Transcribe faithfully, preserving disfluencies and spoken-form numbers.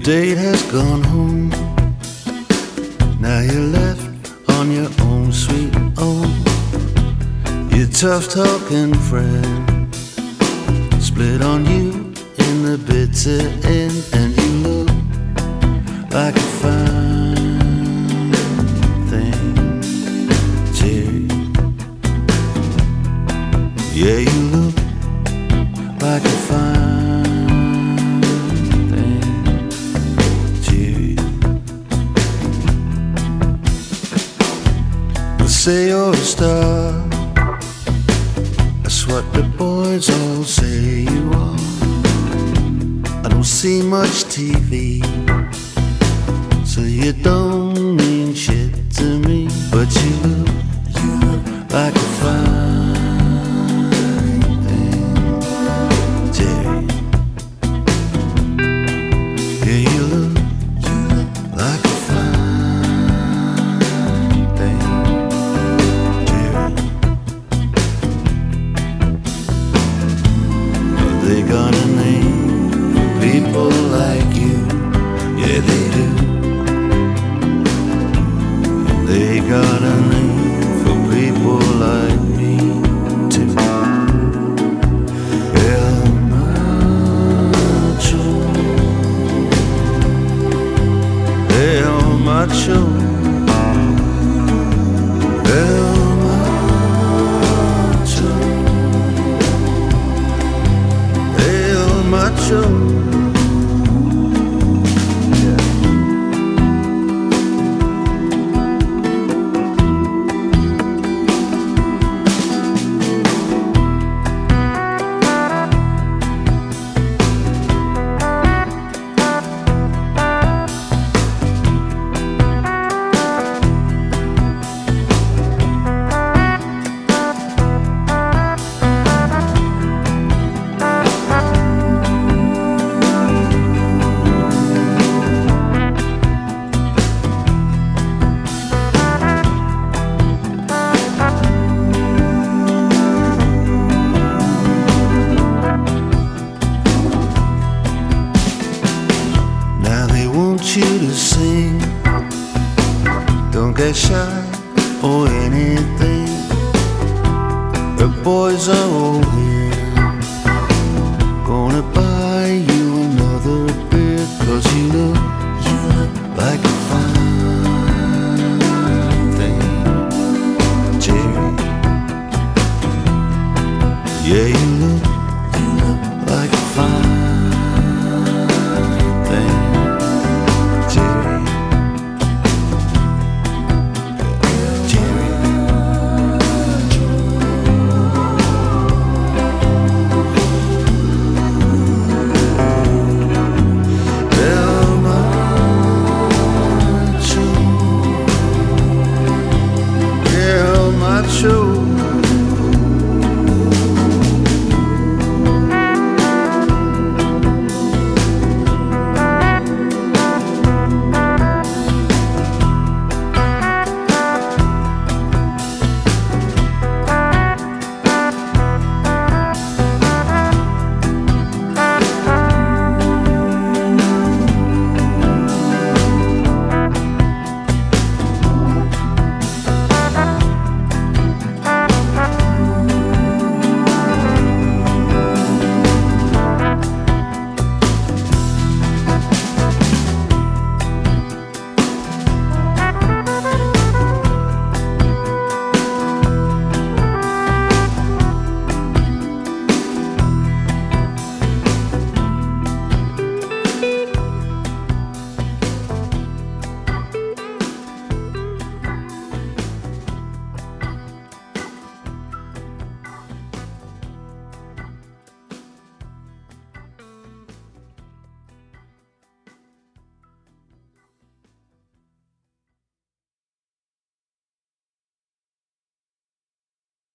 date has gone home. Now you're left on your own, sweet own. Your tough talking friend split on you in the bitter end, and you look like a fine thing, Jerry. Yeah, you look like a fine thing, Jerry. They say you're a star, that's what the boys all say you are. I don't see much T V, so you don't mean shit to me. But you look, you look like a fine thing, Jerry. Yeah, you look, you look like a fine thing, Jerry. They got a name for people like you, yeah they do. They got a name for people like me too. El Macho, El Macho, El Macho, El Macho. You to sing, don't get shy or anything. The boys are old